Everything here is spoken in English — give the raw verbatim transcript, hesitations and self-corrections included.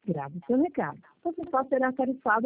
Grave o seu recado. Você só será tarifado